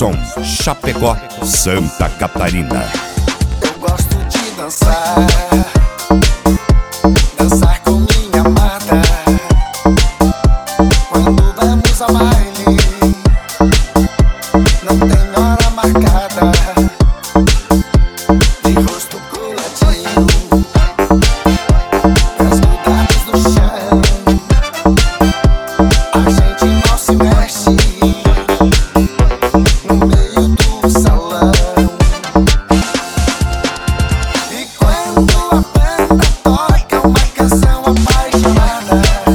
Atração Chapecó, Santa Catarina. Eu gosto de dançar, dançar com minha amada. Quando vamos ao baile, não tem hora marcada. De rosto coladinho, pés grudados no chão. A gente não se mexe no meio do salão. E quando a banda toca uma canção apaixonada,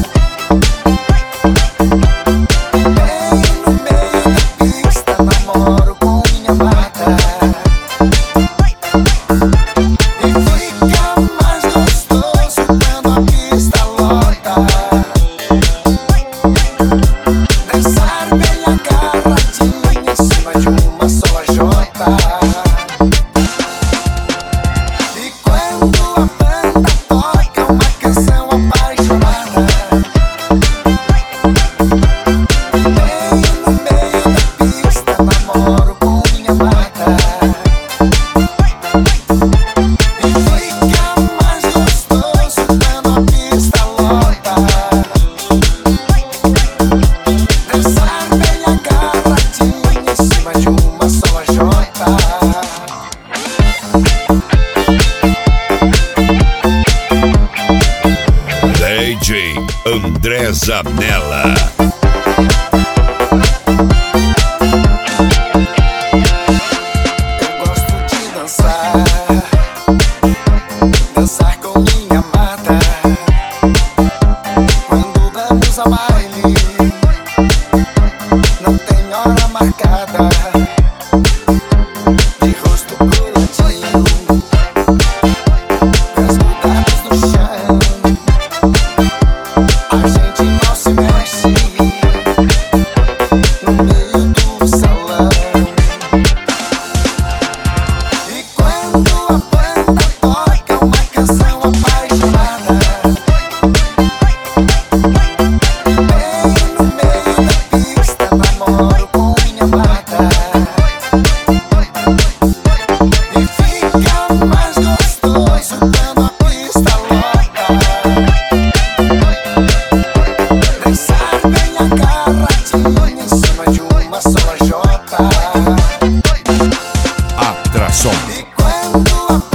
bem no meio da pista, namoro com minha amada. E fica mais gostoso quando a pista lota. Dançar bem agarradinho em cima de uma só jota. E quando a banda toca uma canção apaixonada, bem no meio da pista, namoro com minha amada. E fica mais gostoso quando a pista lota. Dançar bem agarradinho em cima de uma só jota. DJ André Zanella. Eu gosto de dançar, dançar com minha amada. Quando vamos ao baile, não tem hora marcada. De rosto coladinho, pés grudados no chão. A gente não se mexe no meio do salão. E quando a banda toca uma canção apaixonada, bem no meio da pista, namoro com minha amada. E fica mais gostoso quando a pista lota. Dançar bem agarradinho em cima de uma só jota. Atração E quando a